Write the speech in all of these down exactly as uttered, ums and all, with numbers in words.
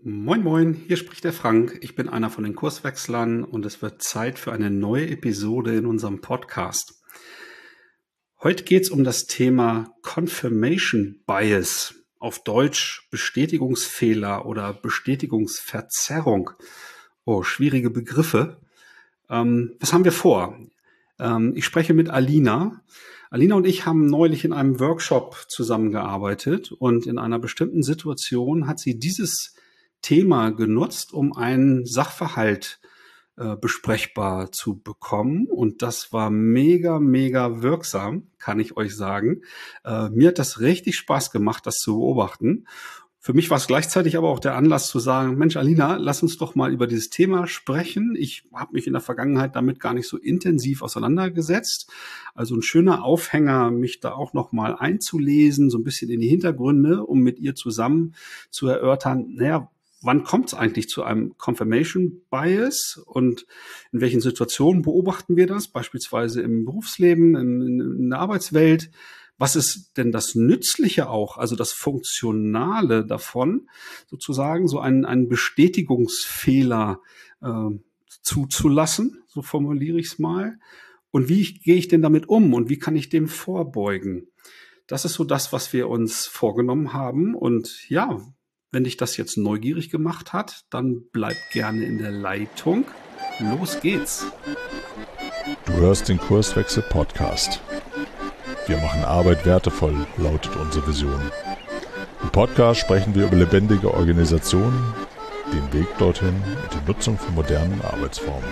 Moin Moin, hier spricht der Frank. Ich bin einer von den Kurswechslern und es wird Zeit für eine neue Episode in unserem Podcast. Heute geht es um das Thema Confirmation Bias, auf Deutsch Bestätigungsfehler oder Bestätigungsverzerrung. Oh, schwierige Begriffe. Ähm, was haben wir vor? Ähm, ich spreche mit Alina. Alina und ich haben neulich in einem Workshop zusammengearbeitet und in einer bestimmten Situation hat sie dieses Thema genutzt, um einen Sachverhalt äh, besprechbar zu bekommen. Und das war mega, mega wirksam, kann ich euch sagen. Äh, mir hat das richtig Spaß gemacht, das zu beobachten. Für mich war es gleichzeitig aber auch der Anlass zu sagen, Mensch, Alina, lass uns doch mal über dieses Thema sprechen. Ich habe mich in der Vergangenheit damit gar nicht so intensiv auseinandergesetzt. Also ein schöner Aufhänger, mich da auch noch mal einzulesen, so ein bisschen in die Hintergründe, um mit ihr zusammen zu erörtern, naja, wann kommt es eigentlich zu einem Confirmation Bias und in welchen Situationen beobachten wir das, beispielsweise im Berufsleben, in, in der Arbeitswelt? Was ist denn das Nützliche auch, also das Funktionale davon, sozusagen so einen, einen Bestätigungsfehler äh, zuzulassen, so formuliere ich es mal. Und wie gehe ich denn damit um und wie kann ich dem vorbeugen? Das ist so das, was wir uns vorgenommen haben. Und ja, wenn dich das jetzt neugierig gemacht hat, dann bleib gerne in der Leitung. Los geht's. Du hörst den Kurswechsel Podcast. Wir machen Arbeit wertevoll, lautet unsere Vision. Im Podcast sprechen wir über lebendige Organisationen, den Weg dorthin und die Nutzung von modernen Arbeitsformen.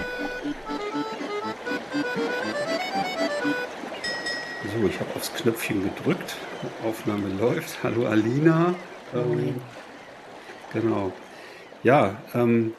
So, ich habe aufs Knöpfchen gedrückt. Aufnahme läuft. Hallo Alina. Ähm, genau. Ja, ähm,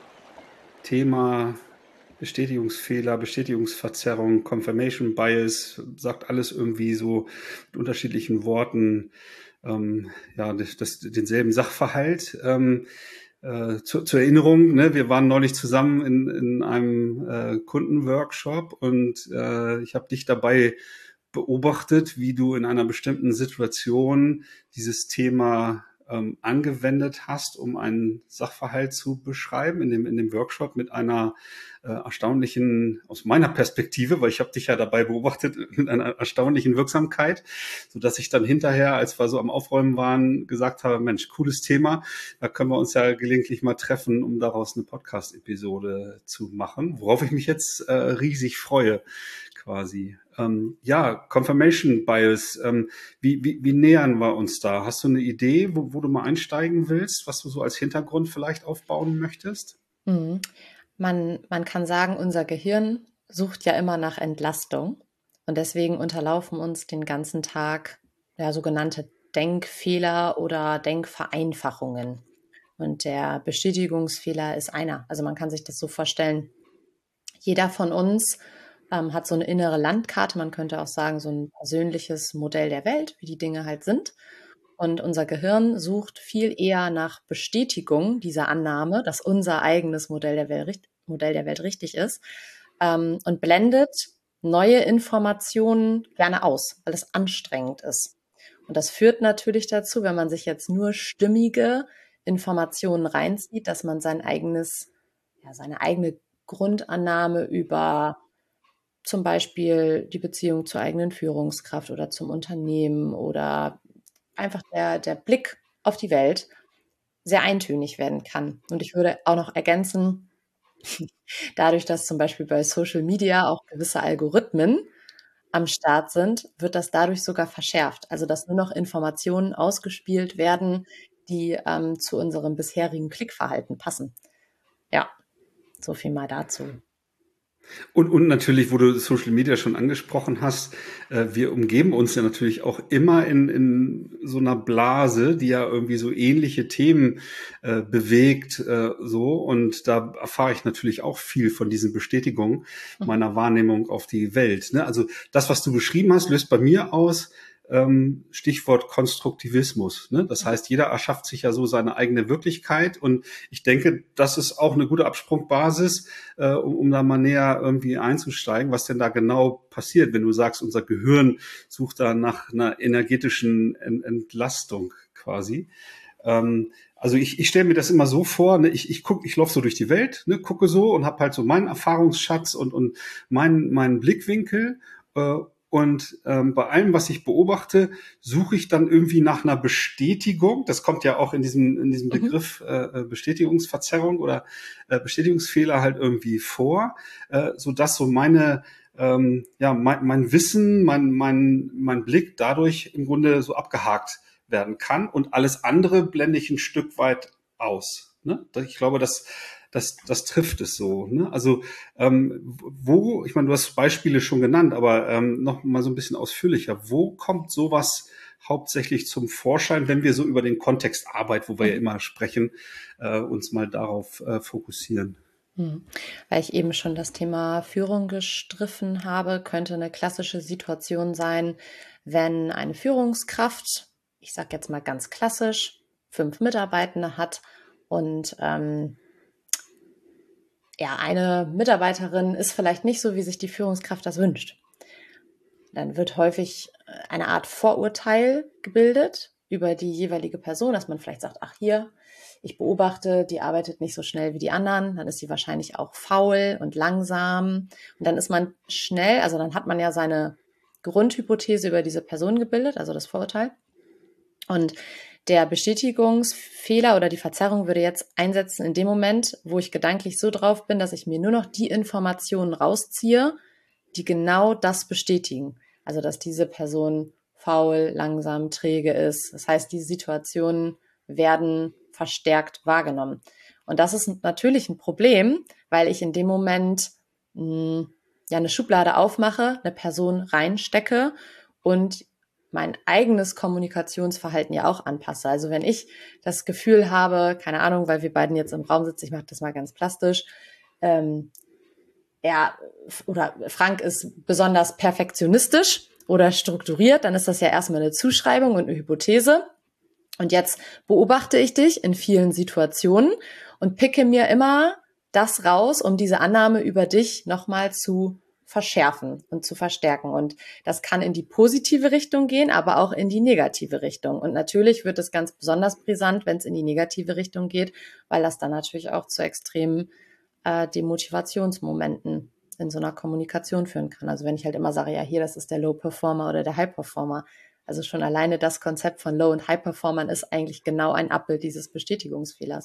Thema Bestätigungsfehler, Bestätigungsverzerrung, Confirmation Bias, sagt alles irgendwie so mit unterschiedlichen Worten, ähm, ja, das, das, denselben Sachverhalt. Ähm, äh, zu, zur Erinnerung, ne, wir waren neulich zusammen in, in einem äh, Kundenworkshop und äh, ich habe dich dabei beobachtet, wie du in einer bestimmten Situation dieses Thema ähm, angewendet hast, um einen Sachverhalt zu beschreiben in dem in dem Workshop mit einer äh, erstaunlichen, aus meiner Perspektive, weil ich habe dich ja dabei beobachtet, mit einer erstaunlichen Wirksamkeit, so dass ich dann hinterher, als wir so am Aufräumen waren, gesagt habe, Mensch, cooles Thema, da können wir uns ja gelegentlich mal treffen, um daraus eine Podcast-Episode zu machen, worauf ich mich jetzt äh, riesig freue, quasi. Ähm, ja, Confirmation Bias, ähm, wie, wie, wie nähern wir uns da? Hast du eine Idee, wo, wo du mal einsteigen willst, was du so als Hintergrund vielleicht aufbauen möchtest? Mhm. Man, man kann sagen, unser Gehirn sucht ja immer nach Entlastung und deswegen unterlaufen uns den ganzen Tag ja, sogenannte Denkfehler oder Denkvereinfachungen. Und der Bestätigungsfehler ist einer. Also man kann sich das so vorstellen, jeder von uns ähm, hat so eine innere Landkarte, man könnte auch sagen, so ein persönliches Modell der Welt, wie die Dinge halt sind. Und unser Gehirn sucht viel eher nach Bestätigung dieser Annahme, dass unser eigenes Modell der Welt, Modell der Welt richtig ist, ähm, und blendet neue Informationen gerne aus, weil es anstrengend ist. Und das führt natürlich dazu, wenn man sich jetzt nur stimmige Informationen reinzieht, dass man sein eigenes, ja, seine eigene Grundannahme über zum Beispiel die Beziehung zur eigenen Führungskraft oder zum Unternehmen oder einfach der, der Blick auf die Welt sehr eintönig werden kann. Und ich würde auch noch ergänzen, dadurch, dass zum Beispiel bei Social Media auch gewisse Algorithmen am Start sind, wird das dadurch sogar verschärft. Also dass nur noch Informationen ausgespielt werden, die ähm, zu unserem bisherigen Klickverhalten passen. Ja, so viel mal dazu. Und, und natürlich, wo du Social Media schon angesprochen hast, äh, wir umgeben uns ja natürlich auch immer in, in so einer Blase, die ja irgendwie so ähnliche Themen äh, bewegt, äh, so. Und da erfahre ich natürlich auch viel von diesen Bestätigungen meiner Wahrnehmung auf die Welt. Ne? Also das, was du beschrieben hast, löst bei mir aus, ähm, Stichwort Konstruktivismus. Ne? Das heißt, jeder erschafft sich ja so seine eigene Wirklichkeit und ich denke, das ist auch eine gute Absprungbasis, äh, um, um da mal näher irgendwie einzusteigen, was denn da genau passiert, wenn du sagst, unser Gehirn sucht da nach einer energetischen Ent- Entlastung quasi. Ähm, also ich, ich stelle mir das immer so vor, ne, ich, ich guck, ich laufe so durch die Welt, ne, gucke so und habe halt so meinen Erfahrungsschatz und, und meinen, meinen Blickwinkel. Äh, und ähm, bei allem, was ich beobachte, suche ich dann irgendwie nach einer Bestätigung. Das kommt ja auch in diesem, in diesem Mhm. Begriff äh, Bestätigungsverzerrung oder äh, Bestätigungsfehler halt irgendwie vor, äh, sodass so meine ähm, ja, mein, mein Wissen, mein, mein, mein Blick dadurch im Grunde so abgehakt werden kann und alles andere blende ich ein Stück weit aus. Ne? Ich glaube, das, das, das trifft es so. Ne? Also ähm, wo, ich meine, du hast Beispiele schon genannt, aber ähm, noch mal so ein bisschen ausführlicher. Wo kommt sowas hauptsächlich zum Vorschein, wenn wir so über den Kontext Arbeit, wo wir ja immer sprechen, äh, uns mal darauf äh, fokussieren? Hm. Weil ich eben schon das Thema Führung gestriffen habe, könnte eine klassische Situation sein, wenn eine Führungskraft, ich sage jetzt mal ganz klassisch, fünf Mitarbeitende hat und ähm, ja, eine Mitarbeiterin ist vielleicht nicht so, wie sich die Führungskraft das wünscht. Dann wird häufig eine Art Vorurteil gebildet über die jeweilige Person, dass man vielleicht sagt, ach hier, ich beobachte, die arbeitet nicht so schnell wie die anderen, dann ist sie wahrscheinlich auch faul und langsam. Und dann ist man schnell, also dann hat man ja seine Grundhypothese über diese Person gebildet, also das Vorurteil. Und der Bestätigungsfehler oder die Verzerrung würde jetzt einsetzen in dem Moment, wo ich gedanklich so drauf bin, dass ich mir nur noch die Informationen rausziehe, die genau das bestätigen. Also, dass diese Person faul, langsam, träge ist. Das heißt, diese Situationen werden verstärkt wahrgenommen. Und das ist natürlich ein Problem, weil ich in dem Moment mh, ja eine Schublade aufmache, eine Person reinstecke und mein eigenes Kommunikationsverhalten ja auch anpasse. Also wenn ich das Gefühl habe, keine Ahnung, weil wir beiden jetzt im Raum sitzen, ich mache das mal ganz plastisch, ähm, er oder Frank ist besonders perfektionistisch oder strukturiert, dann ist das ja erstmal eine Zuschreibung und eine Hypothese. Und jetzt beobachte ich dich in vielen Situationen und picke mir immer das raus, um diese Annahme über dich nochmal zu verschärfen und zu verstärken. Und das kann in die positive Richtung gehen, aber auch in die negative Richtung. Und natürlich wird es ganz besonders brisant, wenn es in die negative Richtung geht, weil das dann natürlich auch zu extremen äh, Demotivationsmomenten in so einer Kommunikation führen kann. Also wenn ich halt immer sage, ja, hier, das ist der Low-Performer oder der High-Performer. Also schon alleine das Konzept von Low- und High-Performern ist eigentlich genau ein Abbild dieses Bestätigungsfehlers.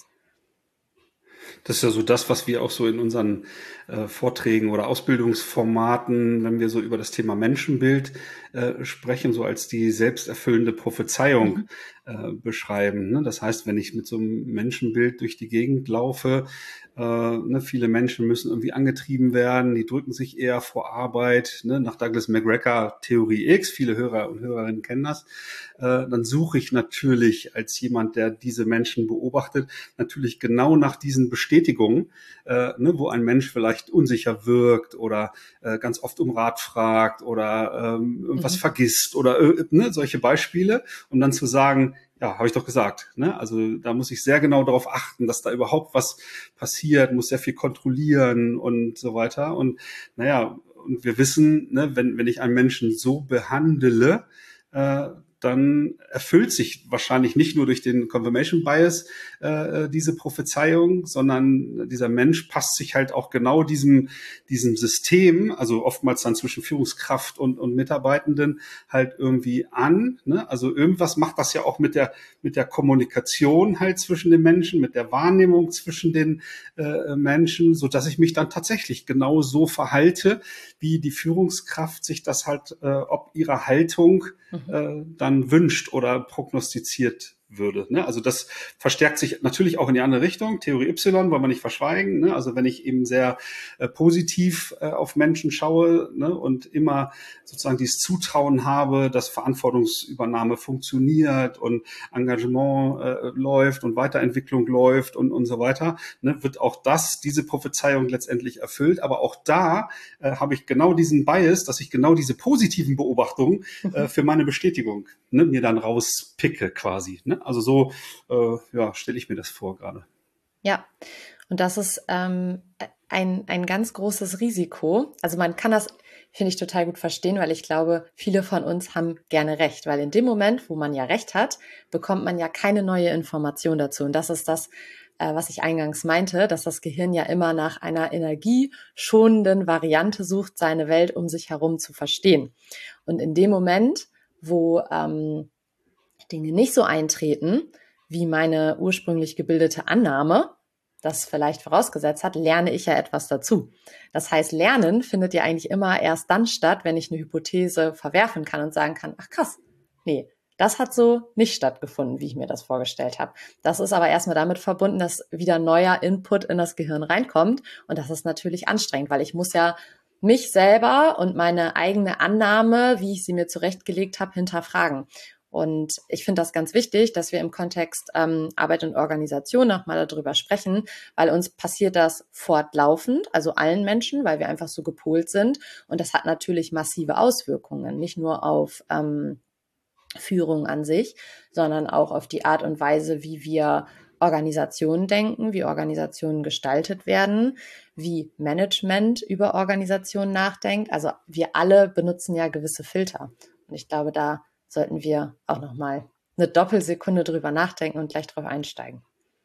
Das ist ja so das, was wir auch so in unseren äh, Vorträgen oder Ausbildungsformaten, wenn wir so über das Thema Menschenbild äh, sprechen, so als die selbsterfüllende Prophezeiung mhm. äh, beschreiben. Ne? Das heißt, wenn ich mit so einem Menschenbild durch die Gegend laufe, äh, ne, viele Menschen müssen irgendwie angetrieben werden, die drücken sich eher vor Arbeit, ne? Nach Douglas McGregor Theorie X, viele Hörer und Hörerinnen kennen das, äh, dann suche ich natürlich als jemand, der diese Menschen beobachtet, natürlich genau nach diesen Bestätigungen, äh, ne, wo ein Mensch vielleicht unsicher wirkt oder äh, ganz oft um Rat fragt oder ähm, irgendwas mhm. vergisst oder äh, ne, solche Beispiele, um dann zu sagen, ja, habe ich doch gesagt. Ne? Also da muss ich sehr genau darauf achten, dass da überhaupt was passiert, muss sehr viel kontrollieren und so weiter. Und naja, und wir wissen, ne, wenn, wenn ich einen Menschen so behandle, äh, dann erfüllt sich wahrscheinlich nicht nur durch den Confirmation Bias äh, diese Prophezeiung, sondern dieser Mensch passt sich halt auch genau diesem diesem System, also oftmals dann zwischen Führungskraft und und Mitarbeitenden halt irgendwie an. Ne? Also irgendwas macht das ja auch mit der mit der Kommunikation halt zwischen den Menschen, mit der Wahrnehmung zwischen den äh, Menschen, so dass ich mich dann tatsächlich genau so verhalte, wie die Führungskraft sich das halt äh, ob ihre Haltung mhm. äh, dann wünscht oder prognostiziert würde. Ne? Also das verstärkt sich natürlich auch in die andere Richtung. Theorie Y wollen wir nicht verschweigen. Ne? Also wenn ich eben sehr äh, positiv äh, auf Menschen schaue, ne? und immer sozusagen dieses Zutrauen habe, dass Verantwortungsübernahme funktioniert und Engagement äh, läuft und Weiterentwicklung läuft und, und so weiter, ne? Wird auch das, diese Prophezeiung letztendlich erfüllt. Aber auch da äh, habe ich genau diesen Bias, dass ich genau diese positiven Beobachtungen äh, für meine Bestätigung, ne? mir dann rauspicke quasi. Ne? Also so äh, ja, stelle ich mir das vor gerade. Ja, und das ist ähm, ein, ein ganz großes Risiko. Also man kann das finde ich total gut verstehen, weil ich glaube, viele von uns haben gerne Recht, weil in dem Moment, wo man ja Recht hat, bekommt man ja keine neue Information dazu. Und das ist das, äh, was ich eingangs meinte, dass das Gehirn ja immer nach einer energieschonenden Variante sucht, seine Welt um sich herum zu verstehen. Und in dem Moment, wo ähm, Dinge nicht so eintreten, wie meine ursprünglich gebildete Annahme, das vielleicht vorausgesetzt hat, lerne ich ja etwas dazu. Das heißt, Lernen findet ja eigentlich immer erst dann statt, wenn ich eine Hypothese verwerfen kann und sagen kann, ach krass, nee, das hat so nicht stattgefunden, wie ich mir das vorgestellt habe. Das ist aber erstmal damit verbunden, dass wieder neuer Input in das Gehirn reinkommt. Und das ist natürlich anstrengend, weil ich muss ja mich selber und meine eigene Annahme, wie ich sie mir zurechtgelegt habe, hinterfragen. Und ich finde das ganz wichtig, dass wir im Kontext ähm, Arbeit und Organisation nochmal darüber sprechen, weil uns passiert das fortlaufend, also allen Menschen, weil wir einfach so gepolt sind. Und das hat natürlich massive Auswirkungen, nicht nur auf ähm, Führung an sich, sondern auch auf die Art und Weise, wie wir Organisationen denken, wie Organisationen gestaltet werden, wie Management über Organisationen nachdenkt. Also wir alle benutzen ja gewisse Filter. Und ich glaube, da sollten wir auch nochmal eine Doppelsekunde drüber nachdenken und gleich drauf einsteigen.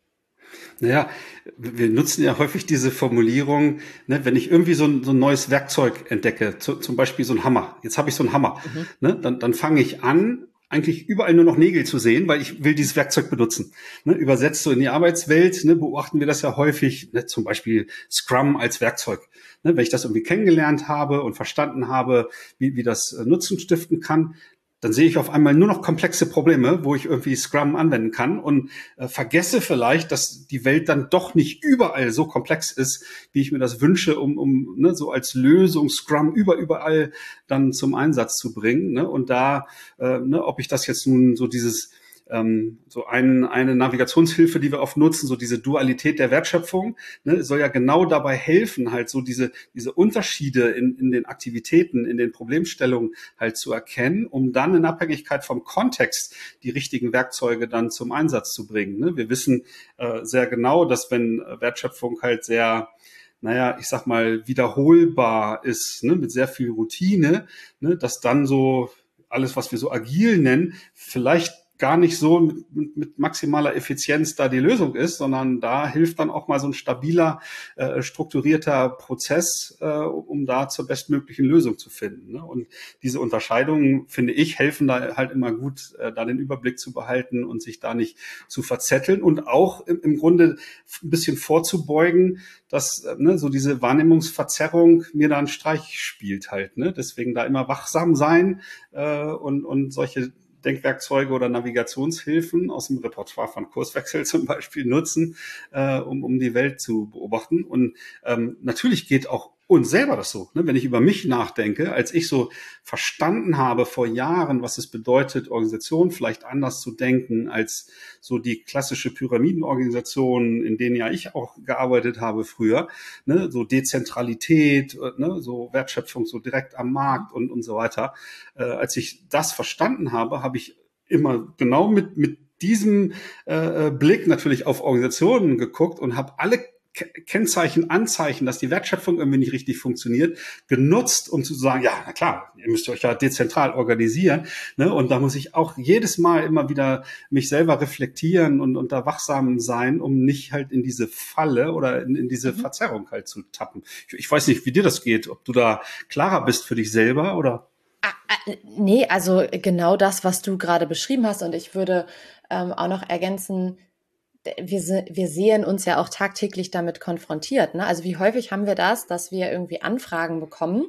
Naja, wir nutzen ja häufig diese Formulierung, ne, wenn ich irgendwie so ein, so ein neues Werkzeug entdecke, zu, zum Beispiel so ein Hammer. Jetzt habe ich so einen Hammer. Mhm. Ne, dann, dann fange ich an, eigentlich überall nur noch Nägel zu sehen, weil ich will dieses Werkzeug benutzen. Ne, übersetzt so in die Arbeitswelt, ne, beobachten wir das ja häufig, ne, zum Beispiel Scrum als Werkzeug. Ne, wenn ich das irgendwie kennengelernt habe und verstanden habe, wie, wie das äh, Nutzen stiften kann, dann sehe ich auf einmal nur noch komplexe Probleme, wo ich irgendwie Scrum anwenden kann und äh, vergesse vielleicht, dass die Welt dann doch nicht überall so komplex ist, wie ich mir das wünsche, um, um ne, so als Lösung Scrum über überall dann zum Einsatz zu bringen. Ne? Und da, äh, ne, ob ich das jetzt nun so dieses ähm, so ein, eine Navigationshilfe, die wir oft nutzen, so diese Dualität der Wertschöpfung, ne, soll ja genau dabei helfen, halt so diese diese Unterschiede in, in den Aktivitäten, in den Problemstellungen halt zu erkennen, um dann in Abhängigkeit vom Kontext die richtigen Werkzeuge dann zum Einsatz zu bringen. Ne? Wir wissen äh, sehr genau, dass wenn Wertschöpfung halt sehr naja, ich sag mal, wiederholbar ist, ne, mit sehr viel Routine, ne, dass dann so alles, was wir so agil nennen, vielleicht gar nicht so mit, mit maximaler Effizienz da die Lösung ist, sondern da hilft dann auch mal so ein stabiler, äh, strukturierter Prozess, äh, um da zur bestmöglichen Lösung zu finden. Ne? Und diese Unterscheidungen, finde ich, helfen da halt immer gut, äh, da den Überblick zu behalten und sich da nicht zu verzetteln und auch im, im Grunde ein bisschen vorzubeugen, dass äh, ne, so diese Wahrnehmungsverzerrung mir da einen Streich spielt halt. Ne? Deswegen da immer wachsam sein äh, und, und solche Denkwerkzeuge oder Navigationshilfen aus dem Repertoire von Kurswechsel zum Beispiel nutzen, äh, um, um die Welt zu beobachten. Und ähm, natürlich geht auch uns selber das so, ne? Wenn ich über mich nachdenke, als ich so verstanden habe vor Jahren, was es bedeutet, Organisationen vielleicht anders zu denken als so die klassische Pyramidenorganisation, in denen ja ich auch gearbeitet habe früher, ne? So Dezentralität, ne? So Wertschöpfung so direkt am Markt und, und so weiter. Äh, als ich das verstanden habe, habe ich immer genau mit, mit diesem äh, Blick natürlich auf Organisationen geguckt und habe alle Kennzeichen, Anzeichen, dass die Wertschöpfung irgendwie nicht richtig funktioniert, genutzt, um zu sagen, ja, na klar, ihr müsst euch ja dezentral organisieren, ne? Und da muss ich auch jedes Mal immer wieder mich selber reflektieren und, und da wachsam sein, um nicht halt in diese Falle oder in, in diese mhm. Verzerrung halt zu tappen. Ich, ich weiß nicht, wie dir das geht, ob du da klarer bist für dich selber oder? Ah, nee, also genau das, was du gerade beschrieben hast, und ich würde ähm, auch noch ergänzen, Wir, wir sehen uns ja auch tagtäglich damit konfrontiert. Ne? Also wie häufig haben wir das, dass wir irgendwie Anfragen bekommen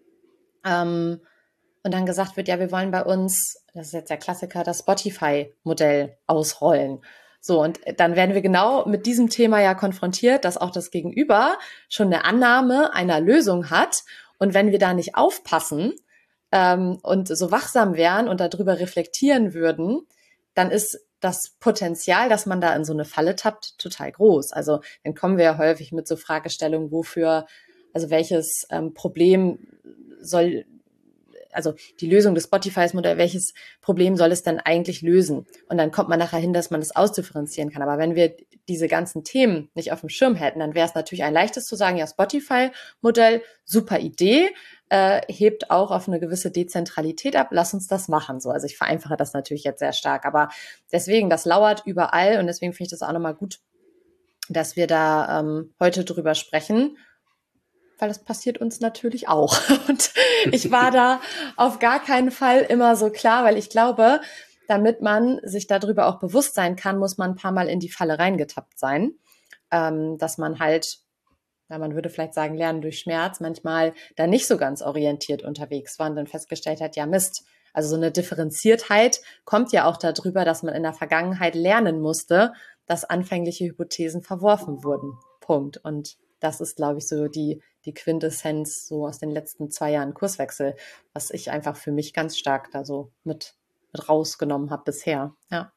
ähm, und dann gesagt wird, ja, wir wollen bei uns, das ist jetzt der Klassiker, das Spotify-Modell ausrollen. So, und dann werden wir genau mit diesem Thema ja konfrontiert, dass auch das Gegenüber schon eine Annahme einer Lösung hat. Und wenn wir da nicht aufpassen ähm, und so wachsam wären und darüber reflektieren würden, dann ist das Potenzial, dass man da in so eine Falle tappt, total groß. Also dann kommen wir ja häufig mit so Fragestellungen, wofür, also welches ähm, Problem soll, also die Lösung des Spotify-Modells, welches Problem soll es denn eigentlich lösen? Und dann kommt man nachher hin, dass man das ausdifferenzieren kann. Aber wenn wir diese ganzen Themen nicht auf dem Schirm hätten, dann wäre es natürlich ein leichtes zu sagen, ja, Spotify-Modell, super Idee, äh, hebt auch auf eine gewisse Dezentralität ab. Lass uns das machen. So, also ich vereinfache das natürlich jetzt sehr stark, aber deswegen, das lauert überall und deswegen finde ich das auch nochmal gut, dass wir da ähm, heute drüber sprechen, weil das passiert uns natürlich auch. Und ich war da auf gar keinen Fall immer so klar, weil ich glaube, damit man sich darüber auch bewusst sein kann, muss man ein paar Mal in die Falle reingetappt sein, ähm, dass man halt, ja, man würde vielleicht sagen, lernen durch Schmerz, manchmal da nicht so ganz orientiert unterwegs war und dann festgestellt hat, ja Mist, also so eine Differenziertheit kommt ja auch darüber, dass man in der Vergangenheit lernen musste, dass anfängliche Hypothesen verworfen wurden. Punkt. Und das ist, glaube ich, so die, die Quintessenz so aus den letzten zwei Jahren Kurswechsel, was ich einfach für mich ganz stark da so mit, mit rausgenommen habe bisher. Ja.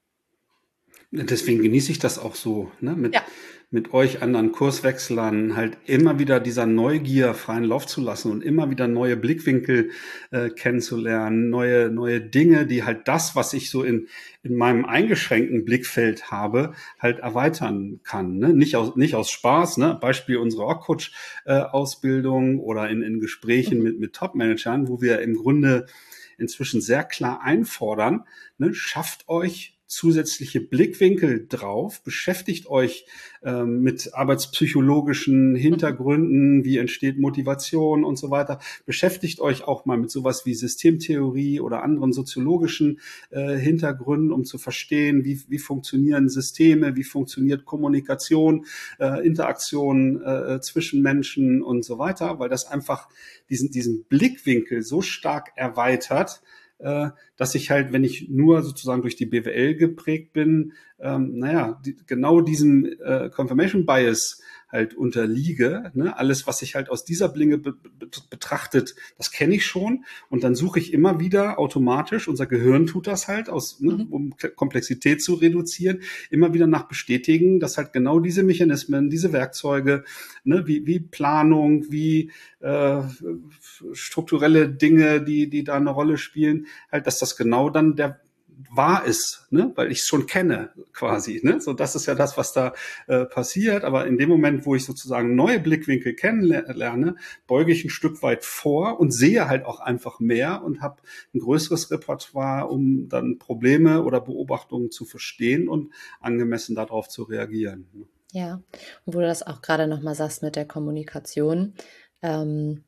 Deswegen genieße ich das auch so, ne? Mit, Ja. mit euch anderen Kurswechslern halt immer wieder dieser Neugier freien Lauf zu lassen und immer wieder neue Blickwinkel äh, kennenzulernen, neue, neue Dinge, die halt das, was ich so in, in meinem eingeschränkten Blickfeld habe, halt erweitern kann, ne? Nicht aus, nicht aus Spaß, ne? Beispiel unsere Org-Coach-Ausbildung oder in, in Gesprächen Mhm. mit, mit Top-Managern, wo wir im Grunde inzwischen sehr klar einfordern, ne? Schafft euch zusätzliche Blickwinkel drauf, beschäftigt euch ähm, mit arbeitspsychologischen Hintergründen, wie entsteht Motivation und so weiter, beschäftigt euch auch mal mit sowas wie Systemtheorie oder anderen soziologischen äh, Hintergründen, um zu verstehen, wie, wie funktionieren Systeme, wie funktioniert Kommunikation, äh, Interaktion äh, zwischen Menschen und so weiter, weil das einfach diesen, diesen Blickwinkel so stark erweitert, dass ich halt, wenn ich nur sozusagen durch die B W L geprägt bin, ähm, naja, die, genau diesem äh, Confirmation Bias halt unterliege. Ne? Alles, was sich halt aus dieser Blinge be be betrachtet, das kenne ich schon. Und dann suche ich immer wieder automatisch, unser Gehirn tut das halt, aus, ne, um Komplexität zu reduzieren, immer wieder nach bestätigen, dass halt genau diese Mechanismen, diese Werkzeuge, ne, wie, wie Planung, wie äh, strukturelle Dinge, die, die da eine Rolle spielen, halt, dass das genau dann der wahr ist, ne, weil ich es schon kenne, quasi, ne, so das ist ja das, was da äh, passiert, aber in dem Moment, wo ich sozusagen neue Blickwinkel kennenlerne, beuge ich ein Stück weit vor und sehe halt auch einfach mehr und habe ein größeres Repertoire, um dann Probleme oder Beobachtungen zu verstehen und angemessen darauf zu reagieren. Ja, und wo du das auch gerade nochmal sagst mit der Kommunikation, ähm,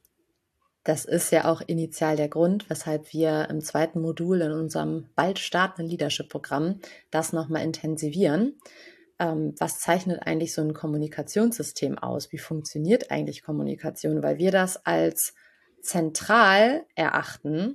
das ist ja auch initial der Grund, weshalb wir im zweiten Modul in unserem bald startenden Leadership-Programm das nochmal intensivieren. Ähm, was zeichnet eigentlich so ein Kommunikationssystem aus? Wie funktioniert eigentlich Kommunikation? Weil wir das als zentral erachten,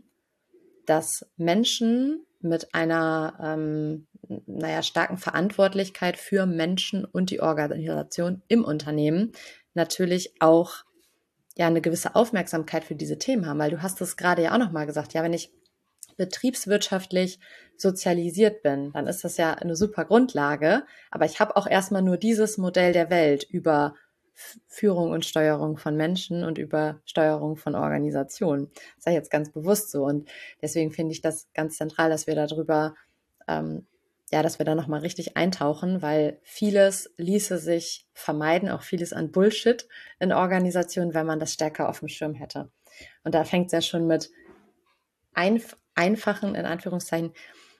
dass Menschen mit einer ähm, naja, starken Verantwortlichkeit für Menschen und die Organisation im Unternehmen natürlich auch ja eine gewisse Aufmerksamkeit für diese Themen haben, weil du hast es gerade ja auch nochmal gesagt, ja, wenn ich betriebswirtschaftlich sozialisiert bin, dann ist das ja eine super Grundlage, aber ich habe auch erstmal nur dieses Modell der Welt über Führung und Steuerung von Menschen und über Steuerung von Organisationen. Das sage ich jetzt ganz bewusst so und deswegen finde ich das ganz zentral, dass wir darüber ähm, ja, dass wir da nochmal richtig eintauchen, weil vieles ließe sich vermeiden, auch vieles an Bullshit in Organisationen, wenn man das stärker auf dem Schirm hätte. Und da fängt es ja schon mit einf einfachen, in Anführungszeichen,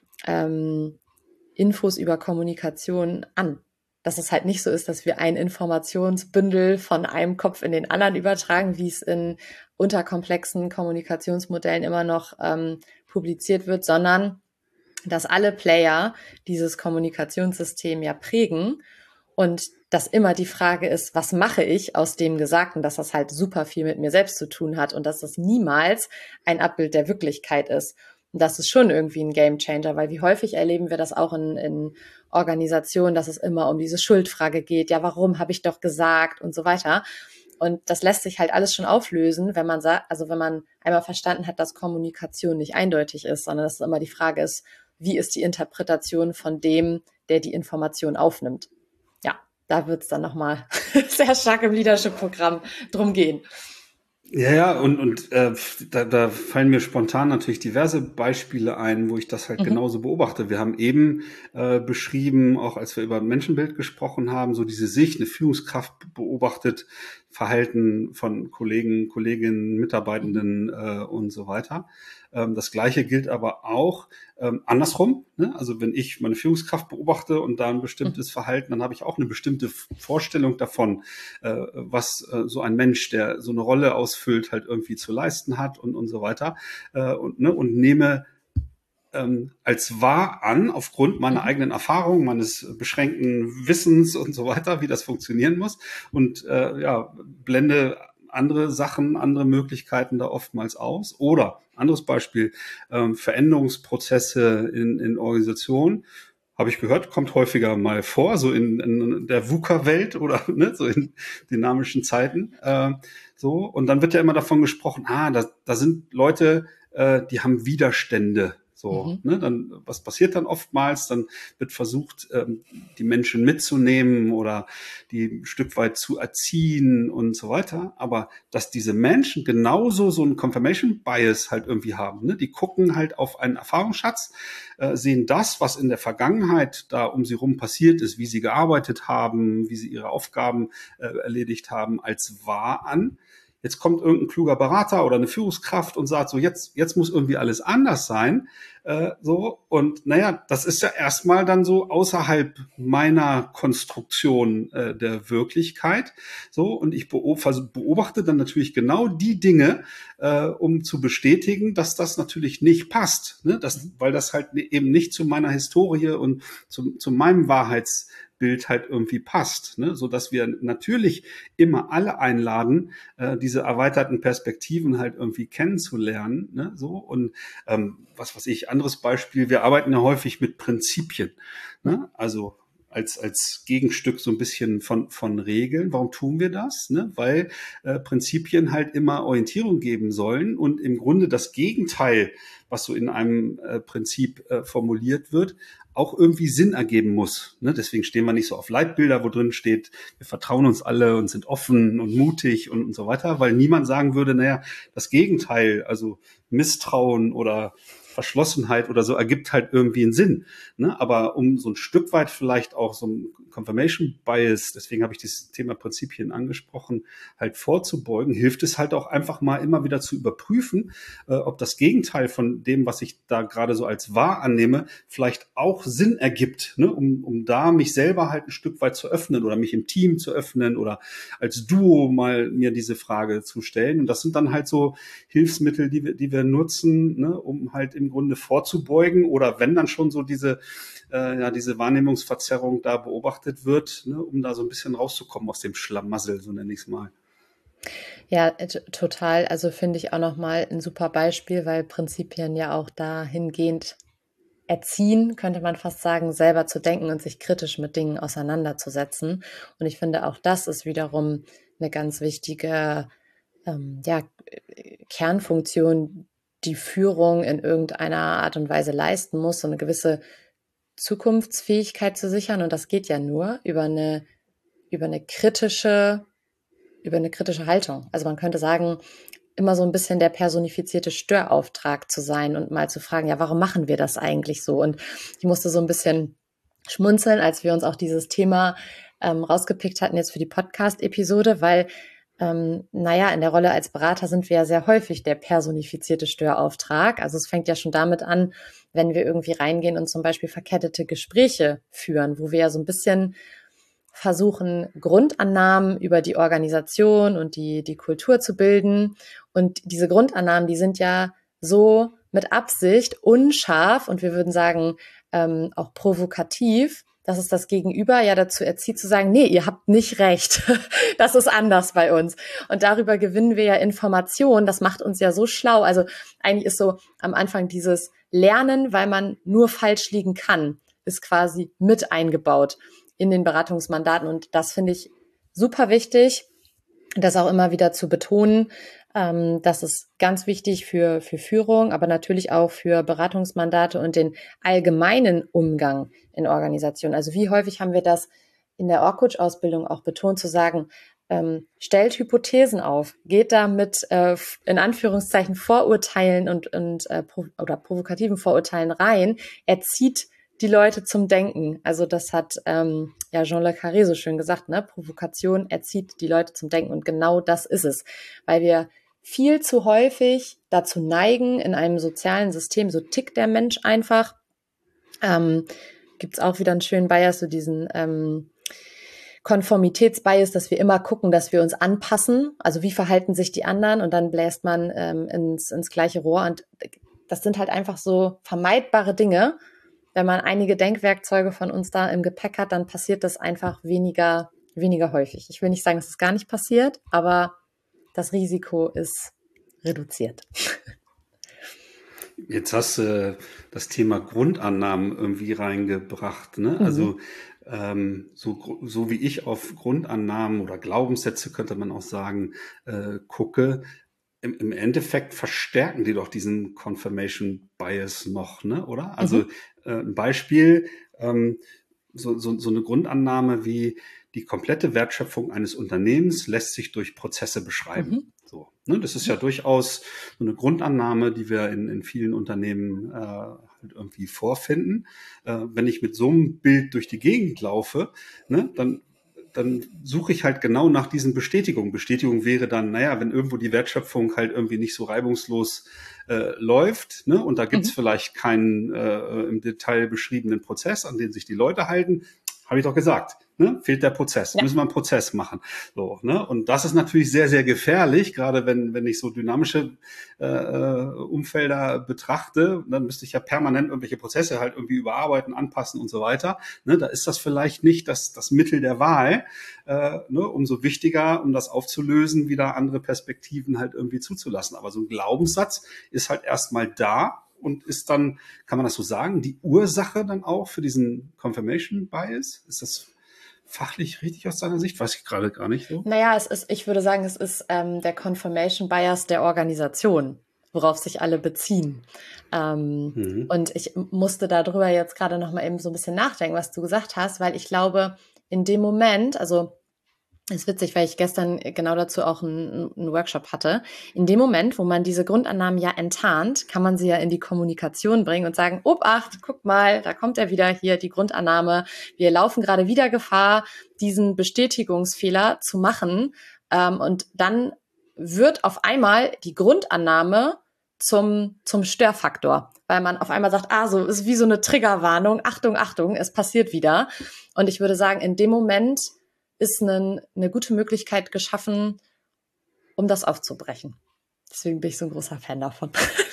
ähm, Infos über Kommunikation an. Dass es halt nicht so ist, dass wir ein Informationsbündel von einem Kopf in den anderen übertragen, wie es in unterkomplexen Kommunikationsmodellen immer noch ähm, publiziert wird, sondern dass alle Player dieses Kommunikationssystem ja prägen und dass immer die Frage ist, was mache ich aus dem Gesagten, dass das halt super viel mit mir selbst zu tun hat und dass das niemals ein Abbild der Wirklichkeit ist. Und das ist schon irgendwie ein Gamechanger, weil wie häufig erleben wir das auch in, in Organisationen, dass es immer um diese Schuldfrage geht, ja, warum habe ich doch gesagt und so weiter. Und das lässt sich halt alles schon auflösen, wenn man sagt, also wenn man einmal verstanden hat, dass Kommunikation nicht eindeutig ist, sondern dass es immer die Frage ist, wie ist die Interpretation von dem, der die Information aufnimmt. Ja, da wird es dann nochmal sehr stark im Leadership-Programm drum gehen. Ja, ja, und, und äh, da, da fallen mir spontan natürlich diverse Beispiele ein, wo ich das halt Mhm. genauso beobachte. Wir haben eben äh, beschrieben, auch als wir über Menschenbild gesprochen haben, so diese Sicht, eine Führungskraft beobachtet Verhalten von Kollegen, Kolleginnen, Mhm. Mitarbeitenden äh, und so weiter. Ähm, das Gleiche gilt aber auch ähm, andersrum. Ne? Also wenn ich meine Führungskraft beobachte und da ein Mhm. bestimmtes Verhalten, dann habe ich auch eine bestimmte Vorstellung davon, äh, was äh, so ein Mensch, der so eine Rolle ausfüllt, halt irgendwie zu leisten hat und, und so weiter. Äh, und, ne, und nehme ähm, als wahr an, aufgrund meiner Mhm. eigenen Erfahrung, meines beschränkten Wissens und so weiter, wie das funktionieren muss. Und äh, ja, blende andere Sachen, andere Möglichkeiten da oftmals aus. Oder anderes Beispiel, ähm, Veränderungsprozesse in, in Organisationen. Habe ich gehört, kommt häufiger mal vor, so in, in der VUCA-Welt oder ne, so in dynamischen Zeiten. Äh, so. Und dann wird ja immer davon gesprochen, ah, da, da sind Leute, äh, die haben Widerstände. So, Mhm. ne, dann, was passiert dann oftmals? Dann wird versucht, ähm, die Menschen mitzunehmen oder die ein Stück weit zu erziehen und so weiter. Aber dass diese Menschen genauso so einen Confirmation Bias halt irgendwie haben, ne? Die gucken halt auf einen Erfahrungsschatz, äh, sehen das, was in der Vergangenheit da um sie rum passiert ist, wie sie gearbeitet haben, wie sie ihre Aufgaben äh, erledigt haben, als wahr an. Jetzt kommt irgendein kluger Berater oder eine Führungskraft und sagt so, jetzt, jetzt muss irgendwie alles anders sein. Äh, so, und naja, das ist ja erstmal dann so außerhalb meiner Konstruktion äh, der Wirklichkeit. So, und ich beobachte dann natürlich genau die Dinge, äh, um zu bestätigen, dass das natürlich nicht passt. Ne? Das, weil das halt eben nicht zu meiner Historie und zu, zu meinem Wahrheitsbild halt irgendwie passt, ne? So dass wir natürlich immer alle einladen, äh, diese erweiterten Perspektiven halt irgendwie kennenzulernen, ne? So und ähm, was weiß ich, anderes Beispiel, wir arbeiten ja häufig mit Prinzipien, ne? Also als, als Gegenstück so ein bisschen von, von Regeln. Warum tun wir das? Ne? Weil äh, Prinzipien halt immer Orientierung geben sollen und im Grunde das Gegenteil, was so in einem äh, Prinzip äh, formuliert wird, auch irgendwie Sinn ergeben muss. Ne? Deswegen stehen wir nicht so auf Leitbilder, wo drin steht, wir vertrauen uns alle und sind offen und mutig und, und so weiter, weil niemand sagen würde, naja, das Gegenteil, also Misstrauen oder Verschlossenheit oder so ergibt halt irgendwie einen Sinn. Ne? Aber um so ein Stück weit vielleicht auch so ein Confirmation Bias, deswegen habe ich dieses Thema Prinzipien angesprochen, halt vorzubeugen, hilft es halt auch einfach mal immer wieder zu überprüfen, äh, ob das Gegenteil von dem, was ich da gerade so als wahr annehme, vielleicht auch Sinn ergibt, ne? um, um da mich selber halt ein Stück weit zu öffnen oder mich im Team zu öffnen oder als Duo mal mir diese Frage zu stellen. Und das sind dann halt so Hilfsmittel, die wir, die wir nutzen, ne? um halt im Grunde vorzubeugen oder wenn dann schon so diese, äh, ja, diese Wahrnehmungsverzerrung da beobachtet wird, ne? um da so ein bisschen rauszukommen aus dem Schlamassel, so nenne ich es mal. Ja, äh, t- total. Also finde ich auch nochmal ein super Beispiel, weil Prinzipien ja auch dahingehend erziehen, könnte man fast sagen, selber zu denken und sich kritisch mit Dingen auseinanderzusetzen. Und ich finde, auch das ist wiederum eine ganz wichtige ähm, ja, Kernfunktion, die Führung in irgendeiner Art und Weise leisten muss, so eine gewisse Zukunftsfähigkeit zu sichern. Und das geht ja nur über eine, über eine kritische, über eine kritische Haltung. Also man könnte sagen, immer so ein bisschen der personifizierte Störauftrag zu sein und mal zu fragen, ja, warum machen wir das eigentlich so? Und ich musste so ein bisschen schmunzeln, als wir uns auch dieses Thema ähm, rausgepickt hatten jetzt für die Podcast-Episode, weil, ähm, naja, in der Rolle als Berater sind wir ja sehr häufig der personifizierte Störauftrag. Also es fängt ja schon damit an, wenn wir irgendwie reingehen und zum Beispiel verkettete Gespräche führen, wo wir ja so ein bisschen versuchen, Grundannahmen über die Organisation und die, die Kultur zu bilden. Und diese Grundannahmen, die sind ja so mit Absicht unscharf und wir würden sagen, ähm, auch provokativ, dass es das Gegenüber ja dazu erzieht zu sagen, nee, ihr habt nicht recht. Das ist anders bei uns. Und darüber gewinnen wir ja Informationen. Das macht uns ja so schlau. Also eigentlich ist so am Anfang dieses Lernen, weil man nur falsch liegen kann, ist quasi mit eingebaut in den Beratungsmandaten. Und das finde ich super wichtig, das auch immer wieder zu betonen. Ähm, das ist ganz wichtig für, für Führung, aber natürlich auch für Beratungsmandate und den allgemeinen Umgang in Organisationen. Also wie häufig haben wir das in der Org-Coach-Ausbildung auch betont, zu sagen, ähm, stellt Hypothesen auf, geht da mit äh, in Anführungszeichen Vorurteilen und, und äh, pro, oder provokativen Vorurteilen rein. Er zieht die Leute zum Denken. Also das hat ähm, ja Jean Le Carré so schön gesagt, ne? Provokation erzieht die Leute zum Denken und genau das ist es, weil wir viel zu häufig dazu neigen, in einem sozialen System, so tickt der Mensch einfach, ähm, gibt's auch wieder einen schönen Bias, so diesen ähm, Konformitätsbias, dass wir immer gucken, dass wir uns anpassen, also wie verhalten sich die anderen und dann bläst man ähm, ins, ins gleiche Rohr und das sind halt einfach so vermeidbare Dinge. Wenn man einige Denkwerkzeuge von uns da im Gepäck hat, dann passiert das einfach weniger, weniger häufig. Ich will nicht sagen, dass es gar nicht passiert, aber das Risiko ist reduziert. Jetzt hast du das Thema Grundannahmen irgendwie reingebracht, ne? Mhm. Also ähm, so, so wie ich auf Grundannahmen oder Glaubenssätze, könnte man auch sagen, äh, gucke, im, im Endeffekt verstärken die doch diesen Confirmation Bias noch, ne? Oder? Also Mhm. äh, ein Beispiel, ähm, so, so, so eine Grundannahme wie die komplette Wertschöpfung eines Unternehmens lässt sich durch Prozesse beschreiben. Mhm. So, ne? Das ist ja durchaus so eine Grundannahme, die wir in, in vielen Unternehmen äh, halt irgendwie vorfinden. Äh, wenn ich mit so einem Bild durch die Gegend laufe, ne, dann dann suche ich halt genau nach diesen Bestätigungen. Bestätigung wäre dann, naja, wenn irgendwo die Wertschöpfung halt irgendwie nicht so reibungslos äh, läuft, ne, und da gibt's Mhm. vielleicht keinen äh, im Detail beschriebenen Prozess, an den sich die Leute halten, habe ich doch gesagt, ne, fehlt der Prozess, Ja. müssen wir einen Prozess machen. So, ne, und das ist natürlich sehr, sehr gefährlich, gerade wenn wenn ich so dynamische äh, Umfelder betrachte, dann müsste ich ja permanent irgendwelche Prozesse halt irgendwie überarbeiten, anpassen und so weiter. Ne, da ist das vielleicht nicht das, das Mittel der Wahl. Äh, ne, umso wichtiger, um das aufzulösen, wieder andere Perspektiven halt irgendwie zuzulassen. Aber so ein Glaubenssatz ist halt erstmal da und ist dann, kann man das so sagen, die Ursache dann auch für diesen Confirmation Bias? Ist das fachlich richtig aus deiner Sicht? Weiß ich gerade gar nicht so. Naja, es ist, ich würde sagen, es ist ähm, der Confirmation Bias der Organisation, worauf sich alle beziehen. Ähm, Mhm. und ich musste darüber jetzt gerade noch mal eben so ein bisschen nachdenken, was du gesagt hast, weil ich glaube, in dem Moment, also ist witzig, weil ich gestern genau dazu auch einen, einen Workshop hatte. In dem Moment, wo man diese Grundannahmen ja enttarnt, kann man sie ja in die Kommunikation bringen und sagen, Obacht, guck mal, da kommt er wieder hier, die Grundannahme. Wir laufen gerade wieder Gefahr, diesen Bestätigungsfehler zu machen. Ähm, und dann wird auf einmal die Grundannahme zum, zum Störfaktor, weil man auf einmal sagt, ah, so ist wie so eine Triggerwarnung, Achtung, Achtung, es passiert wieder. Und ich würde sagen, in dem Moment ist eine, eine gute Möglichkeit geschaffen, um das aufzubrechen. Deswegen bin ich so ein großer Fan davon.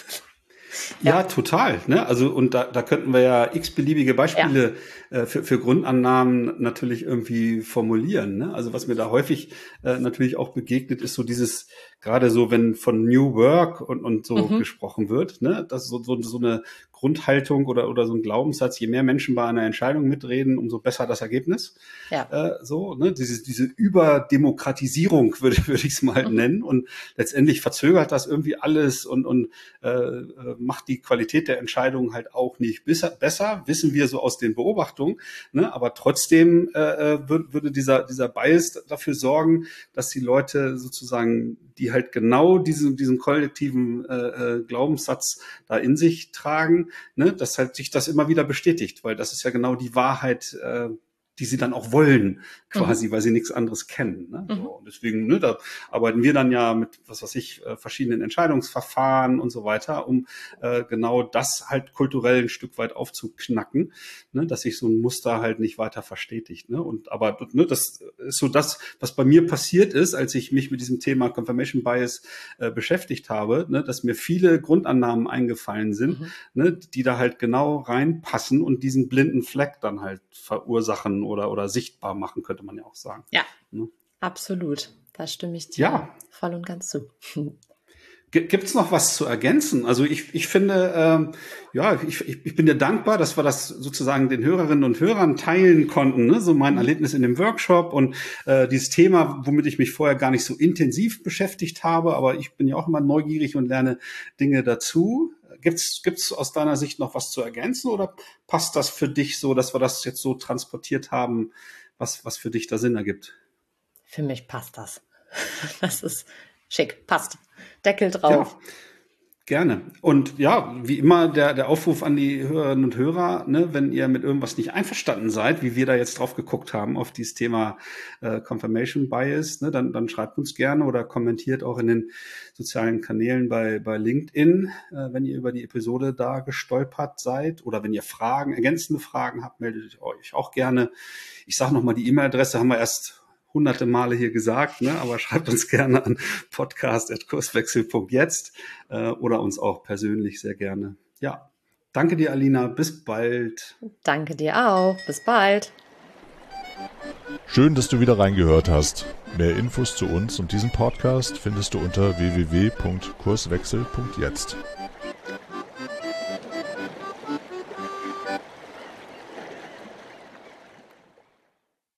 Ja, Ja. total. Ne? Also und da, da könnten wir ja x-beliebige Beispiele äh, für, für Grundannahmen natürlich irgendwie formulieren. Ne? Also was mir da häufig äh, natürlich auch begegnet, ist so dieses, gerade so, wenn von New Work und, und so Mhm. gesprochen wird, ne? Das ist so, so, so eine Grundhaltung oder, oder so ein Glaubenssatz, je mehr Menschen bei einer Entscheidung mitreden, umso besser das Ergebnis. Ja. Äh, so, ne? Diese, diese Überdemokratisierung würde, würde ich es mal Mhm. nennen. Und letztendlich verzögert das irgendwie alles und, und äh, macht die Qualität der Entscheidung halt auch nicht besser, besser, wissen wir so aus den Beobachtungen. Ne? Aber trotzdem äh, würd, würde dieser, dieser Bias dafür sorgen, dass die Leute sozusagen, die halt genau diesen, diesen kollektiven äh, äh, Glaubenssatz da in sich tragen, ne? Dass halt sich das immer wieder bestätigt, weil das ist ja genau die Wahrheit, äh, die sie dann auch wollen, quasi, Mhm. weil sie nichts anderes kennen. Ne? So, Mhm. und deswegen, ne, da arbeiten wir dann ja mit, was weiß ich, äh, verschiedenen Entscheidungsverfahren und so weiter, um äh, genau das halt kulturell ein Stück weit aufzuknacken, ne, dass sich so ein Muster halt nicht weiter verstetigt. Ne? Und aber ne, das ist so das, was bei mir passiert ist, als ich mich mit diesem Thema Confirmation Bias äh, beschäftigt habe, ne, dass mir viele Grundannahmen eingefallen sind, Mhm. ne, die da halt genau reinpassen und diesen blinden Fleck dann halt verursachen oder, oder sichtbar machen, könnte man ja auch sagen. Ja, Ne? absolut. Da stimme ich dir Ja, voll und ganz zu. gibt es noch was zu ergänzen? Also ich, ich finde, ähm, ja, ich, ich ich bin dir dankbar, dass wir das sozusagen den Hörerinnen und Hörern teilen konnten, ne? So mein Mhm. Erlebnis in dem Workshop und äh, dieses Thema, womit ich mich vorher gar nicht so intensiv beschäftigt habe, aber ich bin ja auch immer neugierig und lerne Dinge dazu. Gibt's gibt's aus deiner Sicht noch was zu ergänzen oder passt das für dich so, dass wir das jetzt so transportiert haben, was was für dich da Sinn ergibt? Für mich passt das. Das ist schick, passt. Deckel drauf. Ja. Gerne. Und ja, wie immer der, der Aufruf an die Hörerinnen und Hörer, ne, wenn ihr mit irgendwas nicht einverstanden seid, wie wir da jetzt drauf geguckt haben auf dieses Thema äh, Confirmation Bias, ne, dann, dann schreibt uns gerne oder kommentiert auch in den sozialen Kanälen bei, bei LinkedIn, äh, wenn ihr über die Episode da gestolpert seid oder wenn ihr Fragen, ergänzende Fragen habt, meldet euch auch gerne. Ich sage nochmal, die E-Mail-Adresse haben wir erst hunderte Male hier gesagt, ne? Aber schreibt uns gerne an podcast at kurswechsel punkt jetzt äh, oder uns auch persönlich sehr gerne. Ja, danke dir, Alina. Bis bald. Danke dir auch. Bis bald. Schön, dass du wieder reingehört hast. Mehr Infos zu uns und diesem Podcast findest du unter w w w punkt kurswechsel punkt jetzt.